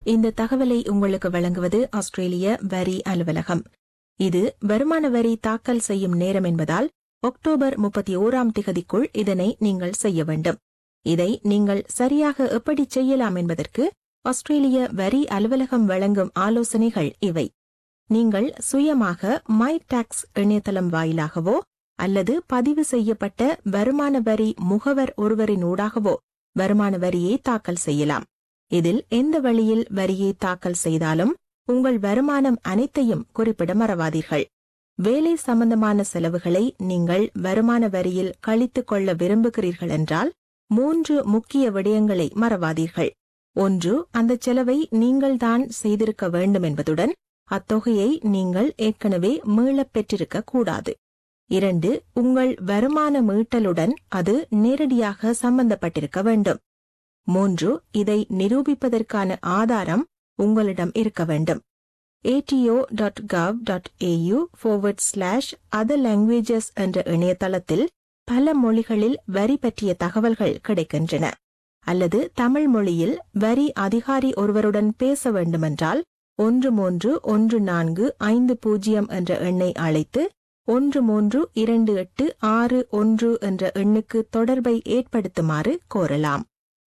இந்த தகவலை உங்களுக்கு வழங்குவது ஆஸ்திரேலிய வரி அலுவலகம். இது வருமான வரி தாக்கல் செய்யும் நேரம் என்பதால் அக்டோபர் 31ஆம் திகதிக்குள் இதனை நீங்கள் செய்ய வேண்டும். இதை நீங்கள் சரியாக எப்படி செய்யலாம் என்பதற்கு ஆஸ்திரேலிய வரி அலுவலகம் வழங்கும் ஆலோசனைகள் இவை. நீங்கள் சுயமாக மை டாக்ஸ் இணையதளம் வாயிலாகவோ அல்லது பதிவு செய்யப்பட்ட வருமான வரி முகவர் ஒருவரினூடாகவோ வருமான வரியை தாக்கல் செய்யலாம். இதில் எந்த வழியில் வரியை தாக்கல் செய்தாலும் உங்கள் வருமானம் அனைத்தையும் குறிப்பிட மறவாதீர்கள். வேலை சம்பந்தமான செலவுகளை நீங்கள் வருமான வரியில் கழித்துக் கொள்ள விரும்புகிறீர்கள் என்றால் 3 முக்கிய விடயங்களை மறவாதீர்கள். 1. அந்த செலவை நீங்கள்தான் செய்திருக்க வேண்டும் என்பதுடன் அத்தொகையை நீங்கள் ஏற்கனவே மீளப் பெற்றிருக்க கூடாது. 2. உங்கள் வருமான மீட்டலுடன் அது நேரடியாக சம்பந்தப்பட்டிருக்க வேண்டும். 3. இதை நிரூபிப்பதற்கான ஆதாரம் உங்களிடம் இருக்க வேண்டும். ato.gov.au/other languages என்ற இணையதளத்தில் பல மொழிகளில் வரி பற்றிய தகவல்கள் கிடைக்கின்றன. அல்லது தமிழ் மொழியில் வரி அதிகாரி ஒருவருடன் பேச வேண்டுமென்றால் 131450 என்ற எண்ணை அழைத்து 132861 என்ற எண்ணுக்கு தொடர்பை ஏற்படுத்துமாறு கோரலாம்.